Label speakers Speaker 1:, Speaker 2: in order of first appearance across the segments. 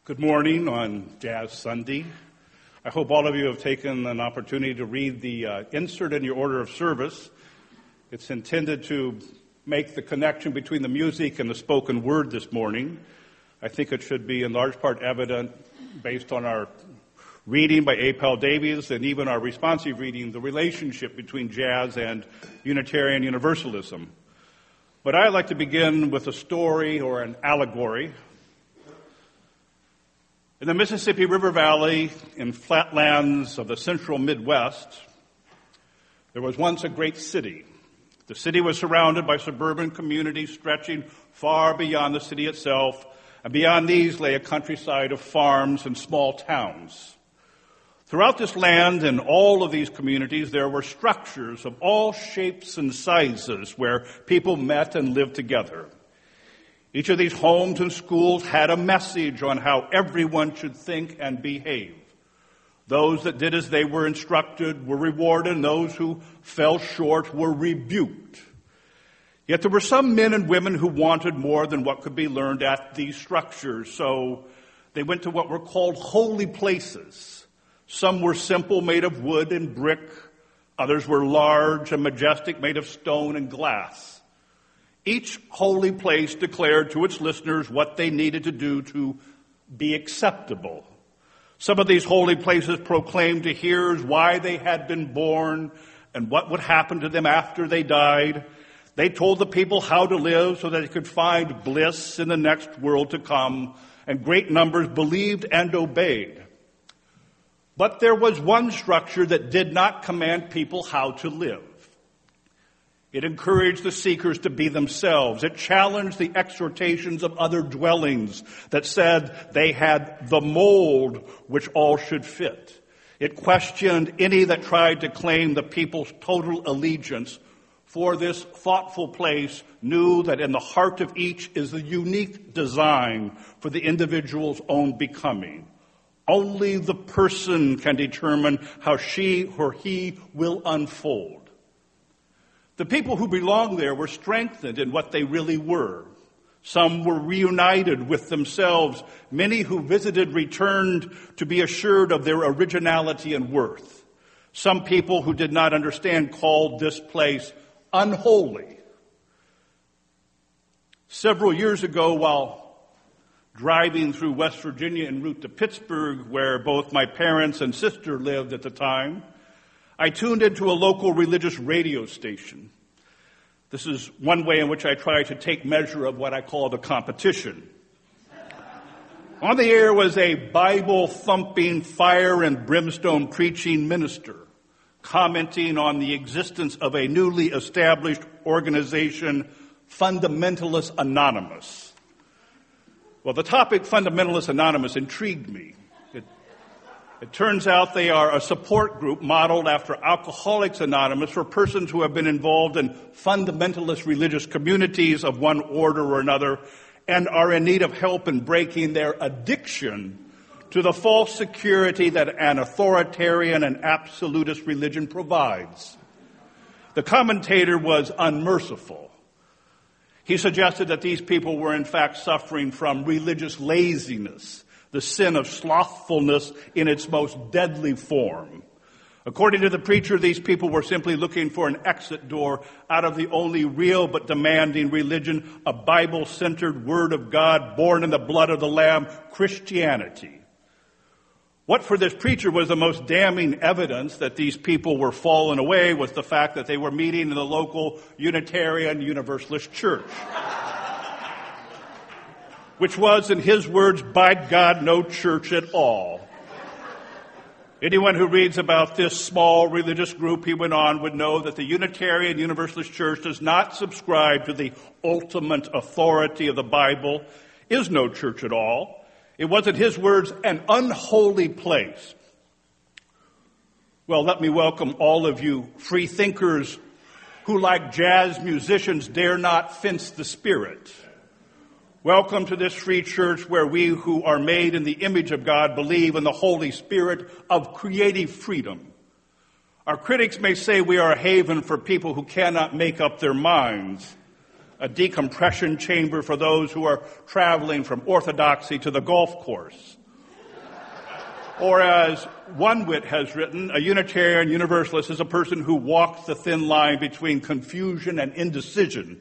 Speaker 1: Good morning on Jazz Sunday. I hope all of you have taken an opportunity to read the insert in your order of service. It's intended to make the connection between the music and the spoken word this morning. I think it should be in large part evident based on our reading by A. Powell Davies and even our responsive reading, the relationship between jazz and Unitarian Universalism. But I'd like to begin with a story or an allegory. In the Mississippi River Valley, in flatlands of the central Midwest, there was once a great city. The city was surrounded by suburban communities stretching far beyond the city itself, and beyond these lay a countryside of farms and small towns. Throughout this land and all of these communities, there were structures of all shapes and sizes where people met and lived together. Each of these homes and schools had a message on how everyone should think and behave. Those that did as they were instructed were rewarded, and those who fell short were rebuked. Yet there were some men and women who wanted more than what could be learned at these structures, so they went to what were called holy places. Some were simple, made of wood and brick. Others were large and majestic, made of stone and glass. Each holy place declared to its listeners what they needed to do to be acceptable. Some of these holy places proclaimed to hearers why they had been born and what would happen to them after they died. They told the people how to live so that they could find bliss in the next world to come, and great numbers believed and obeyed. But there was one structure that did not command people how to live. It encouraged the seekers to be themselves. It challenged the exhortations of other dwellings that said they had the mold which all should fit. It questioned any that tried to claim the people's total allegiance, for this thoughtful place knew that in the heart of each is the unique design for the individual's own becoming. Only the person can determine how she or he will unfold. The people who belonged there were strengthened in what they really were. Some were reunited with themselves. Many who visited returned to be assured of their originality and worth. Some people who did not understand called this place unholy. Several years ago, while driving through West Virginia en route to Pittsburgh, where both my parents and sister lived at the time, I tuned into a local religious radio station. This is one way in which I try to take measure of what I call the competition. On the air was a Bible-thumping, fire and brimstone preaching minister commenting on the existence of a newly established organization, Fundamentalists Anonymous. Well, the topic Fundamentalists Anonymous intrigued me. It turns out they are a support group modeled after Alcoholics Anonymous for persons who have been involved in fundamentalist religious communities of one order or another and are in need of help in breaking their addiction to the false security that an authoritarian and absolutist religion provides. The commentator was unmerciful. He suggested that these people were in fact suffering from religious laziness, the sin of slothfulness in its most deadly form. According to the preacher, these people were simply looking for an exit door out of the only real but demanding religion, a Bible-centered Word of God born in the blood of the Lamb, Christianity. What for this preacher was the most damning evidence that these people were fallen away was the fact that they were meeting in the local Unitarian Universalist church, which was, in his words, by God, no church at all. Anyone who reads about this small religious group, he went on, would know that the Unitarian Universalist Church does not subscribe to the ultimate authority of the Bible, is no church at all. It was, in his words, an unholy place. Well, let me welcome all of you free thinkers who, like jazz musicians, dare not fence the spirit. Welcome to this free church where we who are made in the image of God believe in the Holy Spirit of creative freedom. Our critics may say we are a haven for people who cannot make up their minds. a decompression chamber for those who are traveling from orthodoxy to the golf course. Or as one wit has written, a Unitarian Universalist is a person who walks the thin line between confusion and indecision.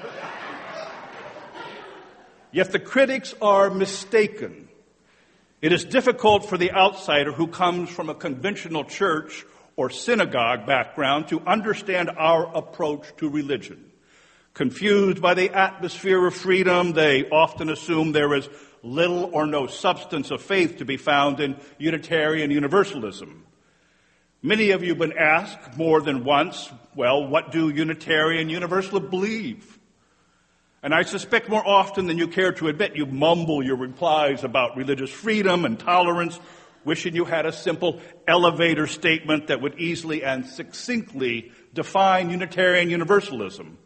Speaker 1: Yet the critics are mistaken. It is difficult for the outsider who comes from a conventional church or synagogue background to understand our approach to religion. Confused by the atmosphere of freedom, they often assume there is little or no substance of faith to be found in Unitarian Universalism. Many of you have been asked more than once, well, what do Unitarian Universalists believe? And I suspect more often than you care to admit, you mumble your replies about religious freedom and tolerance, wishing you had a simple elevator statement that would easily and succinctly define Unitarian Universalism.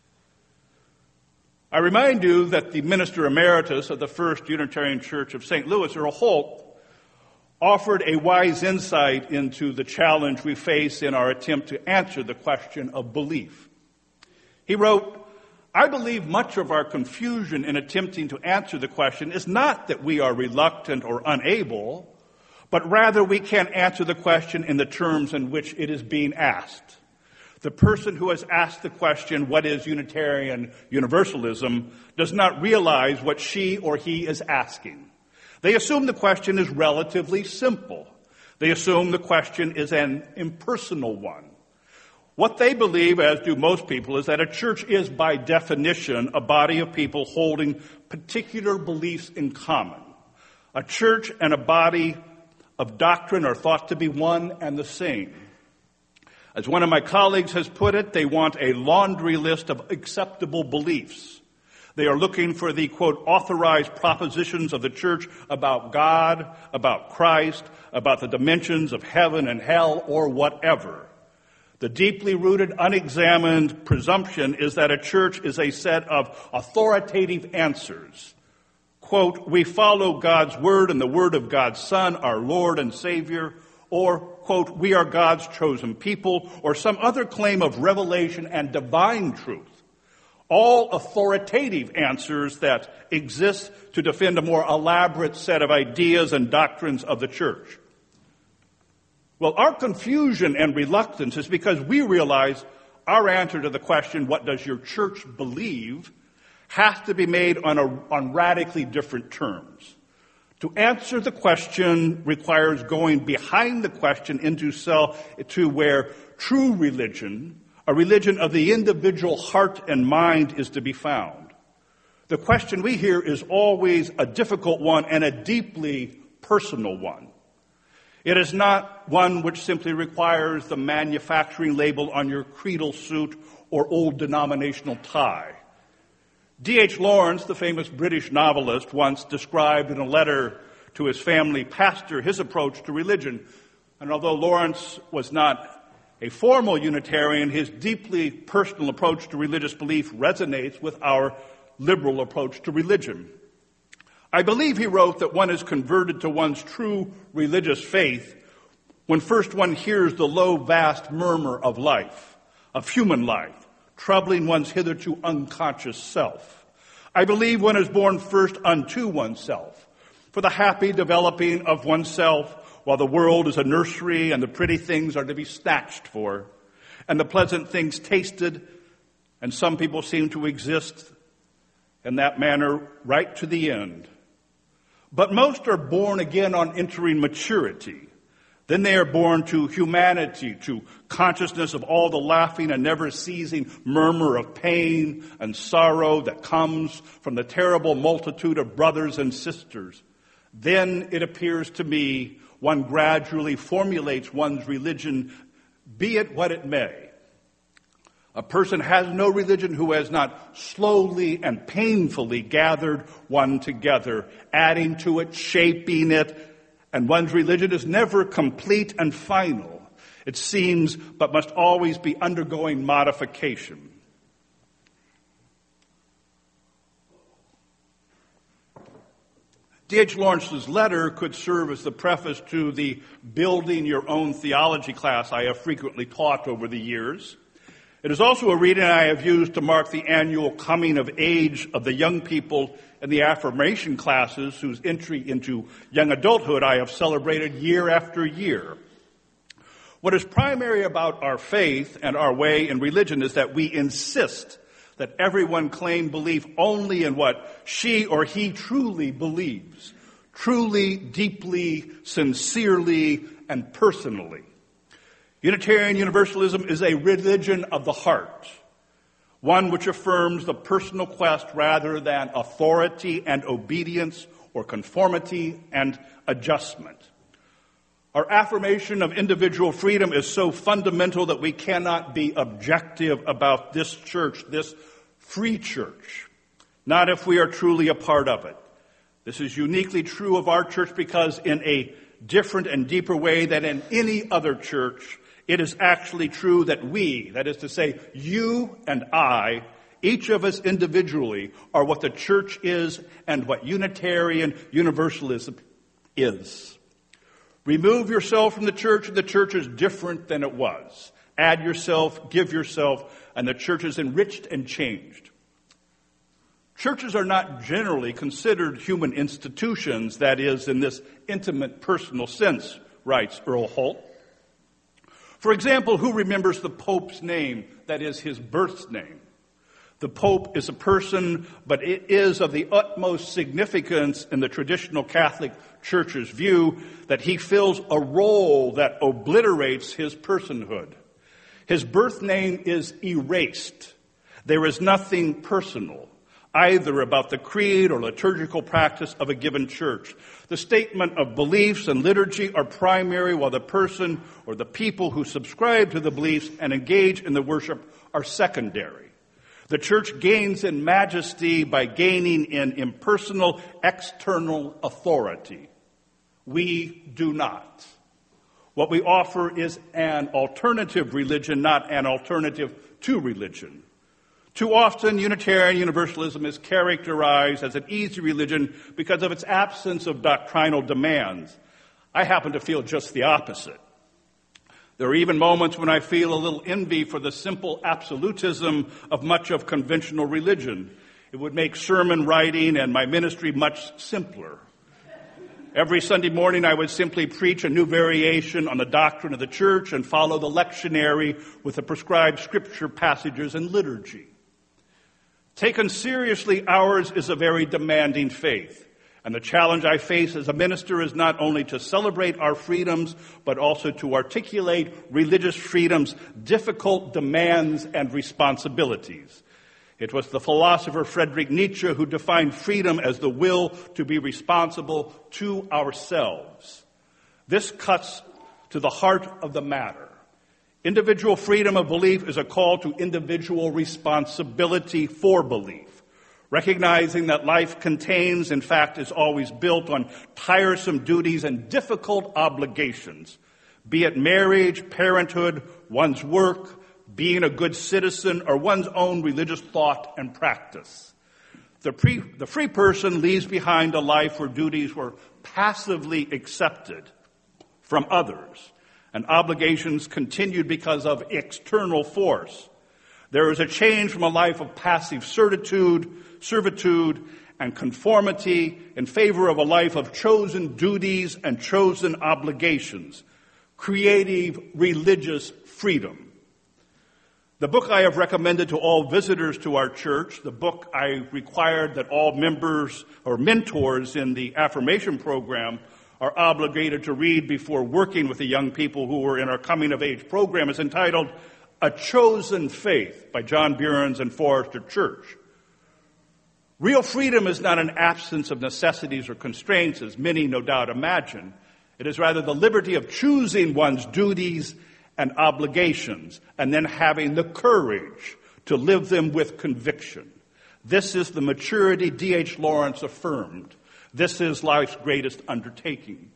Speaker 1: I remind you that the minister emeritus of the First Unitarian Church of St. Louis, Earl Holt, offered a wise insight into the challenge we face in our attempt to answer the question of belief. He wrote, I believe much of our confusion in attempting to answer the question is not that we are reluctant or unable, but rather we can't answer the question in the terms in which it is being asked. The person who has asked the question, what is Unitarian Universalism, does not realize what she or he is asking. They assume the question is relatively simple. They assume the question is an impersonal one. What they believe, as do most people, is that a church is by definition a body of people holding particular beliefs in common. A church and a body of doctrine are thought to be one and the same. As one of my colleagues has put it, they want a laundry list of acceptable beliefs. They are looking for the, quote, authorized propositions of the church about God, about Christ, about the dimensions of heaven and hell, or whatever. The deeply rooted, unexamined presumption is that a church is a set of authoritative answers. Quote, we follow God's word and the word of God's Son, our Lord and Savior, or, quote, we are God's chosen people, or some other claim of revelation and divine truth. All authoritative answers that exist to defend a more elaborate set of ideas and doctrines of the church. Well, our confusion and reluctance is because we realize our answer to the question, what does your church believe, has to be made on radically different terms. To answer the question requires going behind the question to where true religion, a religion of the individual heart and mind, is to be found. The question we hear is always a difficult one and a deeply personal one. It is not one which simply requires the manufacturing label on your creedal suit or old denominational tie. D.H. Lawrence, the famous British novelist, once described in a letter to his family pastor his approach to religion. And although Lawrence was not a formal Unitarian, his deeply personal approach to religious belief resonates with our liberal approach to religion. I believe, he wrote, that one is converted to one's true religious faith when first one hears the low, vast murmur of life, of human life, troubling one's hitherto unconscious self. I believe one is born first unto oneself, for the happy developing of oneself, while the world is a nursery and the pretty things are to be snatched for, and the pleasant things tasted, and some people seem to exist in that manner right to the end. But most are born again on entering maturity. Then they are born to humanity, to consciousness of all the laughing and never ceasing murmur of pain and sorrow that comes from the terrible multitude of brothers and sisters. Then it appears to me one gradually formulates one's religion, be it what it may. A person has no religion who has not slowly and painfully gathered one together, adding to it, shaping it, and one's religion is never complete and final. It seems, but must always be undergoing modification. D.H. Lawrence's letter could serve as the preface to the Building Your Own Theology class I have frequently taught over the years. It is also a reading I have used to mark the annual coming of age of the young people in the affirmation classes whose entry into young adulthood I have celebrated year after year. What is primary about our faith and our way in religion is that we insist that everyone claim belief only in what she or he truly believes, truly, deeply, sincerely, and personally. Unitarian Universalism is a religion of the heart, one which affirms the personal quest rather than authority and obedience or conformity and adjustment. Our affirmation of individual freedom is so fundamental that we cannot be objective about this church, this free church, not if we are truly a part of it. This is uniquely true of our church because in a different and deeper way than in any other church, it is actually true that we, that is to say, you and I, each of us individually, are what the church is and what Unitarian Universalism is. Remove yourself from the church, and the church is different than it was. Add yourself, give yourself, and the church is enriched and changed. Churches are not generally considered human institutions, that is, in this intimate, personal sense, writes Earl Holt. For example, who remembers the Pope's name, that is, his birth name? The Pope is a person, but it is of the utmost significance in the traditional Catholic Church's view that he fills a role that obliterates his personhood. His birth name is erased. There is nothing personal, either about the creed or liturgical practice of a given church. The statement of beliefs and liturgy are primary, while the person or the people who subscribe to the beliefs and engage in the worship are secondary. The church gains in majesty by gaining in impersonal external authority. We do not. What we offer is an alternative religion, not an alternative to religion. Too often, Unitarian Universalism is characterized as an easy religion because of its absence of doctrinal demands. I happen to feel just the opposite. There are even moments when I feel a little envy for the simple absolutism of much of conventional religion. It would make sermon writing and my ministry much simpler. Every Sunday morning I would simply preach a new variation on the doctrine of the church and follow the lectionary with the prescribed scripture passages and liturgy. Taken seriously, ours is a very demanding faith. And the challenge I face as a minister is not only to celebrate our freedoms, but also to articulate religious freedom's difficult demands and responsibilities. It was the philosopher Friedrich Nietzsche who defined freedom as the will to be responsible to ourselves. This cuts to the heart of the matter. Individual freedom of belief is a call to individual responsibility for belief. Recognizing that life contains, in fact, is always built on tiresome duties and difficult obligations, be it marriage, parenthood, one's work, being a good citizen, or one's own religious thought and practice. The free person leaves behind a life where duties were passively accepted from others, and obligations continued because of external force. There is a change from a life of passive servitude, and conformity in favor of a life of chosen duties and chosen obligations, creative religious freedom. The book I have recommended to all visitors to our church, the book I required that all members or mentors in the affirmation program are obligated to read before working with the young people who are in our coming of age program, is entitled A Chosen Faith by John Behrens and Forrester Church. Real freedom is not an absence of necessities or constraints, as many no doubt imagine. It is rather the liberty of choosing one's duties and obligations and then having the courage to live them with conviction. This is the maturity D.H. Lawrence affirmed. This is life's greatest undertaking.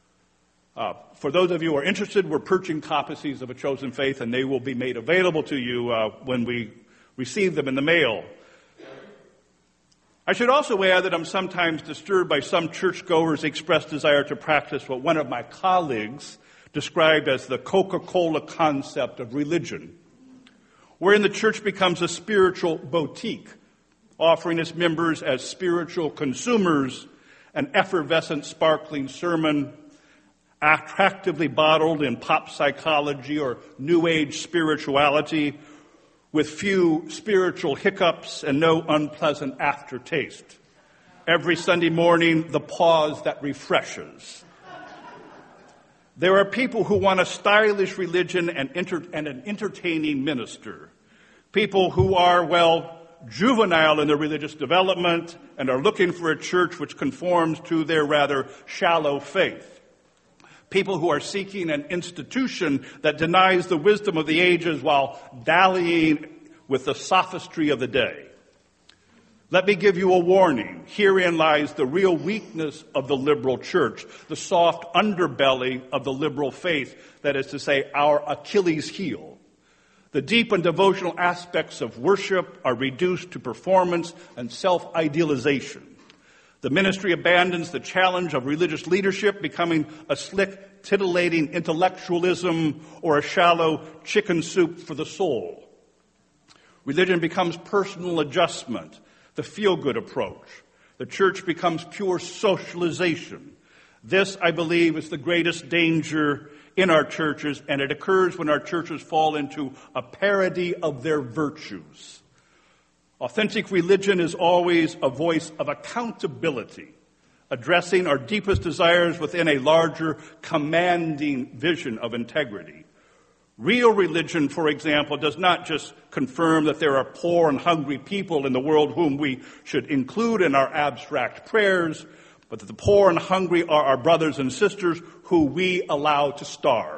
Speaker 1: For those of you who are interested, we're purchasing copies of A Chosen Faith, and they will be made available to you when we receive them in the mail. I should also add that I'm sometimes disturbed by some churchgoers' expressed desire to practice what one of my colleagues described as the Coca-Cola concept of religion. wherein the church becomes a spiritual boutique, offering its members as spiritual consumers an effervescent, sparkling sermon, attractively bottled in pop psychology or New Age spirituality, with few spiritual hiccups and no unpleasant aftertaste. Every Sunday morning, the pause that refreshes. There are people who want a stylish religion and an entertaining minister. People who are, juvenile in their religious development and are looking for a church which conforms to their rather shallow faith. People who are seeking an institution that denies the wisdom of the ages while dallying with the sophistry of the day. Let me give you a warning. Herein lies the real weakness of the liberal church, the soft underbelly of the liberal faith, that is to say, our Achilles heel. The deep and devotional aspects of worship are reduced to performance and self-idealization. The ministry abandons the challenge of religious leadership, becoming a slick, titillating intellectualism or a shallow chicken soup for the soul. Religion becomes personal adjustment, the feel-good approach. The church becomes pure socialization. This, I believe, is the greatest danger in our churches, and it occurs when our churches fall into a parody of their virtues. Authentic religion is always a voice of accountability, addressing our deepest desires within a larger, commanding vision of integrity. Real religion, for example, does not just confirm that there are poor and hungry people in the world whom we should include in our abstract prayers, but that the poor and hungry are our brothers and sisters who we allow to starve.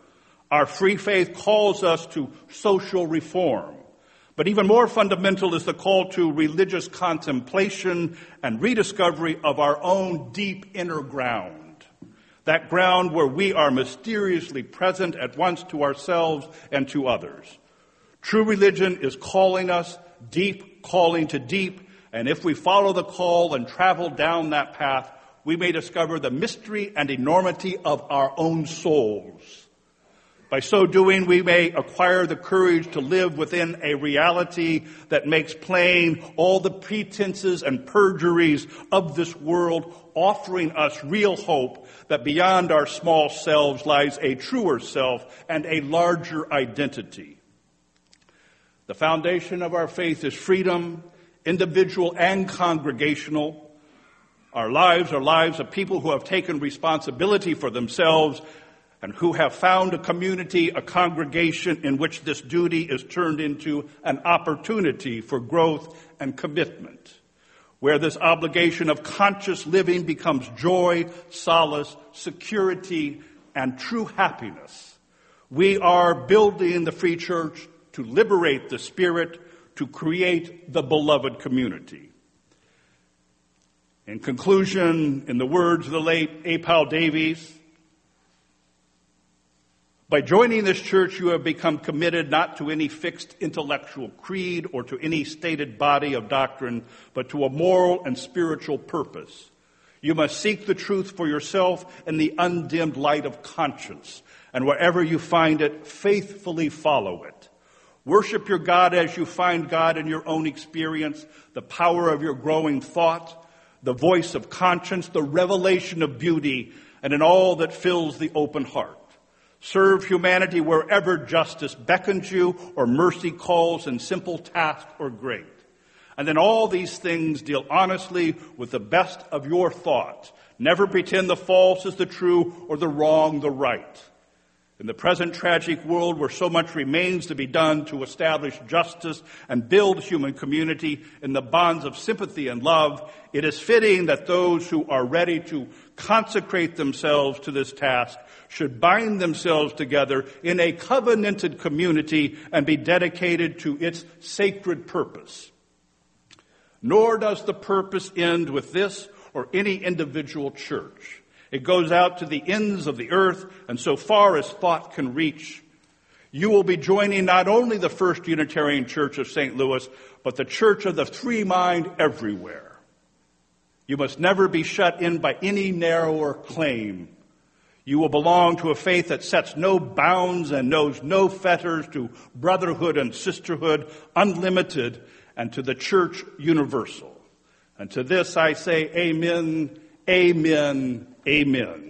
Speaker 1: Our free faith calls us to social reform, but even more fundamental is the call to religious contemplation and rediscovery of our own deep inner ground, that ground where we are mysteriously present at once to ourselves and to others. True religion is calling us deep, calling to deep, and if we follow the call and travel down that path, we may discover the mystery and enormity of our own souls. By so doing, we may acquire the courage to live within a reality that makes plain all the pretenses and perjuries of this world, offering us real hope that beyond our small selves lies a truer self and a larger identity. The foundation of our faith is freedom, individual and congregational. Our lives are lives of people who have taken responsibility for themselves and who have found a community, a congregation in which this duty is turned into an opportunity for growth and commitment, where this obligation of conscious living becomes joy, solace, security, and true happiness. We are building the Free Church to liberate the spirit, to create the beloved community. In conclusion, in the words of the late A. Powell Davies, by joining this church, you have become committed not to any fixed intellectual creed or to any stated body of doctrine, but to a moral and spiritual purpose. You must seek the truth for yourself in the undimmed light of conscience, and wherever you find it, faithfully follow it. Worship your God as you find God in your own experience, the power of your growing thought, the voice of conscience, the revelation of beauty, and in all that fills the open heart. Serve humanity wherever justice beckons you or mercy calls in simple task or great. And in all these things, deal honestly with the best of your thought. Never pretend the false is the true or the wrong the right. In the present tragic world where so much remains to be done to establish justice and build human community in the bonds of sympathy and love, it is fitting that those who are ready to consecrate themselves to this task should bind themselves together in a covenanted community and be dedicated to its sacred purpose. Nor does the purpose end with this or any individual church. It goes out to the ends of the earth, and so far as thought can reach. You will be joining not only the First Unitarian Church of St. Louis, but the Church of the Three Mind everywhere. You must never be shut in by any narrower claim. You will belong to a faith that sets no bounds and knows no fetters, to brotherhood and sisterhood, unlimited, and to the church universal. And to this I say amen, amen, amen.